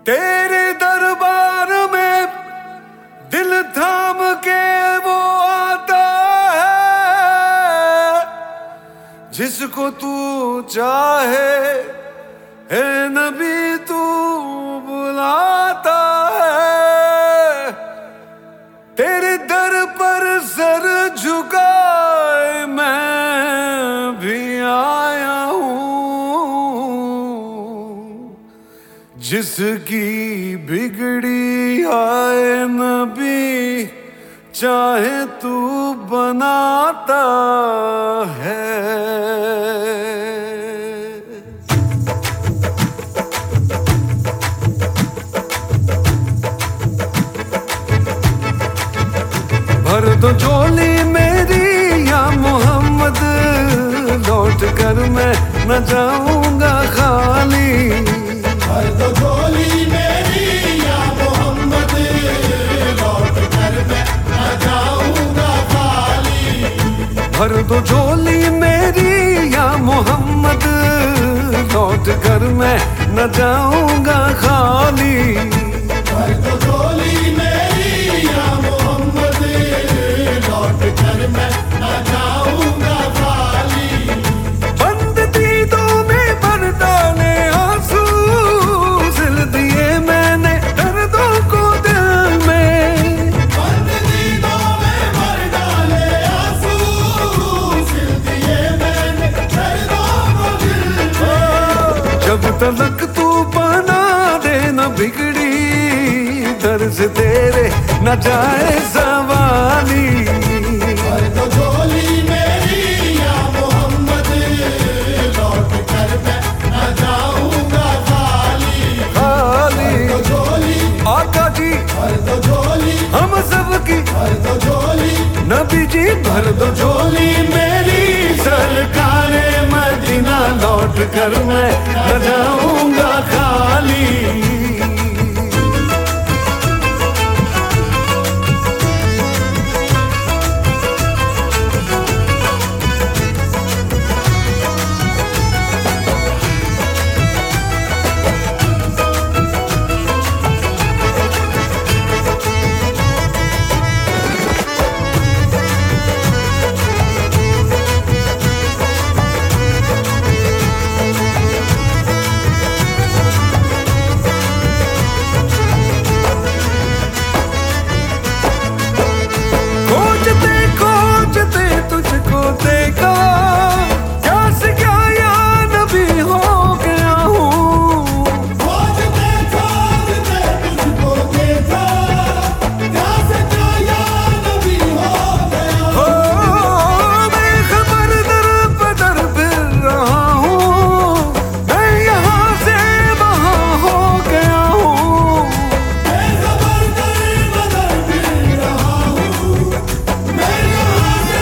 तेरे दरबार में दिल थाम के वो आता है जिसको तू चाहे, है नबी तू बुलाता है। तेरे दर पर सर झुकाए मैं भी आया हूँ, जिसकी बिगड़ी आए नबी चाहे तू बनाता है। भर दो झोली मेरी या मोहम्मद, लौट कर मैं न जाऊंगा खाली। भर दो झोली मेरी या मोहम्मद, लौट कर मैं न जाऊंगा खाली। भर दो झोली मेरी या मोहम्मद, लौट कर मैं न जाऊंगा खाली। भर दो झोली मेरी या मोहम्मद, लौट कर मैं न जाऊंगा खाली। बंद दीदों में भर डाले आंसू, सिल दिए मैंने दर्दों को दिल में। बंद दीदों में भर डाले आंसू, सिल दिए मैंने दर्दों को दिल में। जब तलक तू बना दे न बिगड़ी दर्द तेरे न जाए सवाली। भर दो झोली मेरी या मोहम्मद, लौट कर मैं न जाऊंगा खाली। खाली भर दो झोली आका जी, भर दो झोली हम सब की भर दो झोली। नबी जी, भर दो झोली मेरी सरकारे मदीना, लौट कर मैं न जाऊंगा खाली। तुझको देखा प्यास क्या या नबी हो गया हूँ। खोजते खोजते तुझको देखा, प्यास क्या या नबी हो गया हो मैं खबर दर बदर फिर रहा हूँ, मैं यहाँ से वहाँ हो गया हूँ। मैं खबर दर बदर फिर रहा हूँ, मैं यहाँ से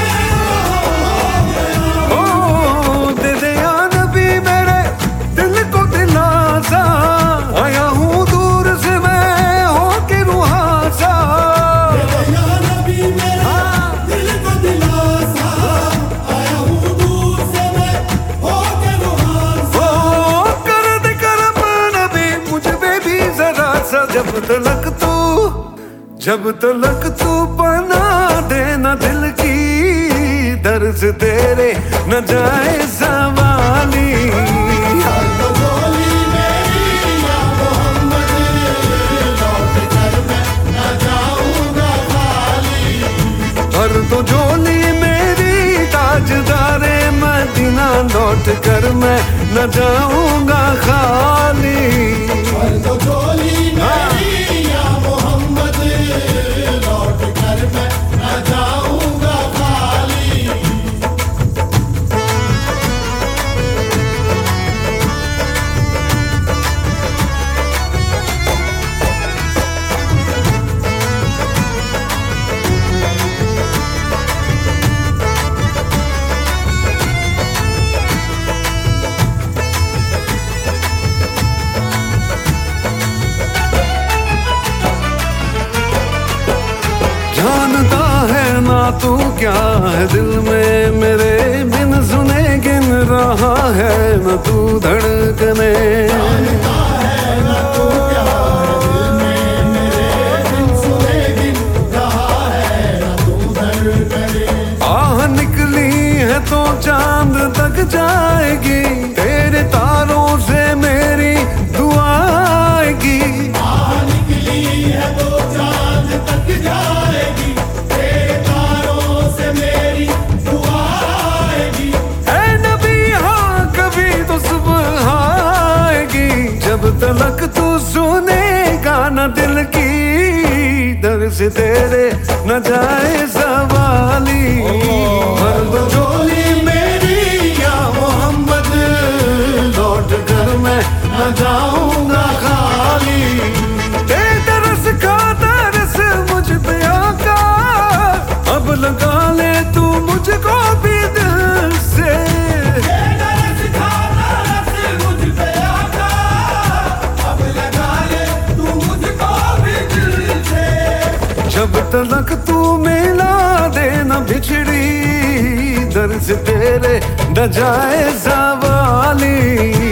दे दे या नबी मेरे दिल को दिलासा, आया हूँ दूर से मैं होके रुहासा। या नबी मेरे दिल को दिलासा, आया हूँ दूर से मैं होके रुहासा। ओ कर दे करम नबी मुझ पे भी जरा सा, जब तलक तू बना देना दिल की दर्द तेरे न जाए सवाली। भर दो झोली मेरी या मोहम्मद, लौट कर मैं न जाऊंगा खाली। भर दो झोली मेरी ताजदारे मदीना, लौट कर मैं न जाऊंगा खाली। भर दो झोली मेरी या मोहम्मद, लौट कर मैं न जाऊंगा खाली। जानता है ना तू क्या है दिल में मेरे, बिन सुने गिन रहा है न तू धड़कने। जानता है ना तू क्या तलक तू सुनेगा न दिल की दर से तेरे न जाए सवाली। भर दो झोली मेरी या मोहम्मद, लौट कर मैं न जाऊंगा खाली। दे तरस का तरस मुझ पे आका, अब लगा ले तू मुझको भी दिल से। जब तलक तू मिला देना बिछड़ी दर से तेरे न जाए सवाली।